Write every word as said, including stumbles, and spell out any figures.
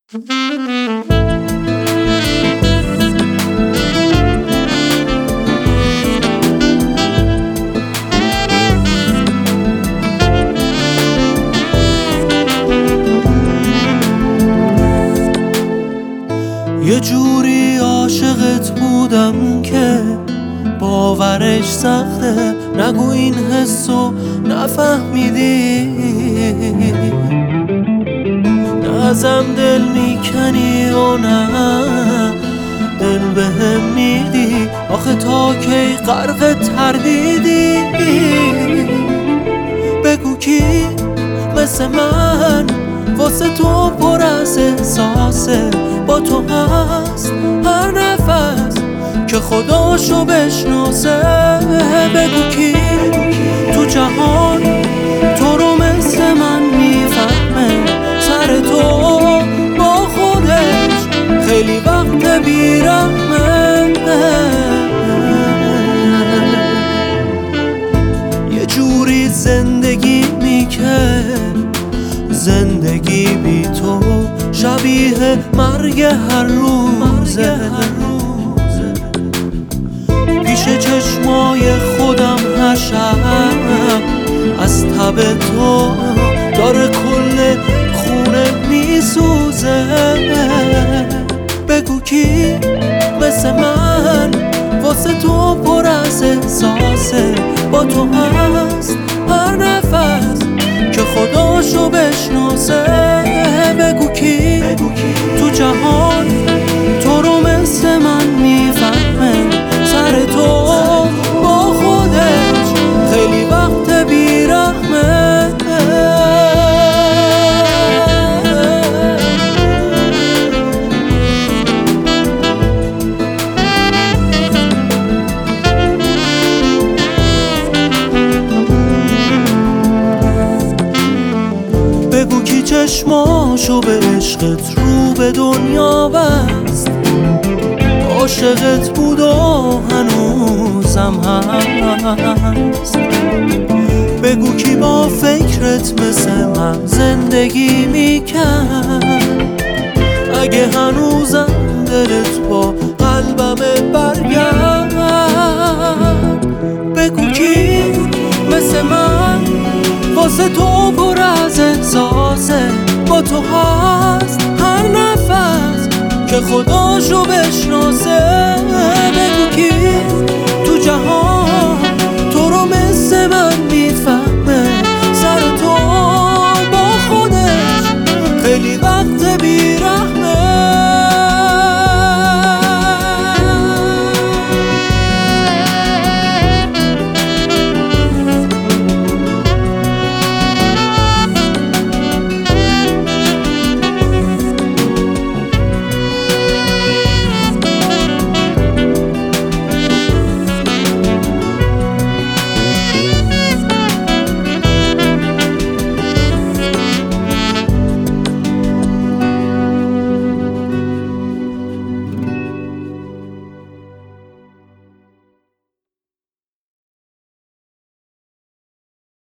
یه جوری عاشقت بودم که باورش سخته، نگو این حسو نفهمیدی، نه ازم دل میکنی و نه دل بهم میدی، آخه تا کی غرق تردیدی؟ بگو کی مثل من واسه تو پر از احساسه، با تو هست هر نفس که خداشو بشناسه. بگو کی تو جهان تو رو مثل من میفهمه، سر تو با خودش خیلی وقت بیرحمه. یه جوری زندگی میکرد زندگی بی تو شبیه مرگ هر روزه، پیش چشمای خودم هر شب از تب تو داره کل خونه میسوزه. بگو کی مثل من واسه تو پر از احساسه، با تو هست هر نفس که خداشو بشناسه. بگو کی تو جهان تو رو مثل من میفهمه، سر تو با خودش خیلی وقت بیرحمه. بگو کی چشماشو به عشقت رو به دنیا بست، عاشقت بود و هنوزم هست. بگو کی با فکرت مثل من زندگی میکرد، اگه هنوزم دلت با قلبم برگرد. بگو کی مثل من واسه تو پر از احساسه، با تو هست هر نفس که خداشو بشناسه. بگو کی تو جهان تو رو مثل من میفهمه، سر تو با خودش خیلی وقت بیرحمه.